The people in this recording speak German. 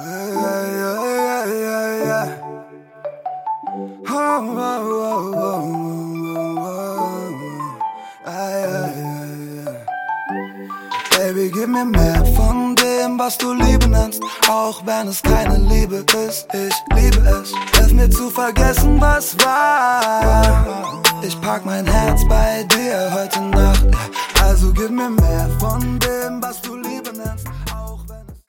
Baby, gib mir mehr von dem, was du Liebe nennst, auch wenn es keine Liebe ist. Ich liebe es, hilf mir zu vergessen, was war. Ich pack mein Herz bei dir heute Nacht, also gib mir mehr von dem, was du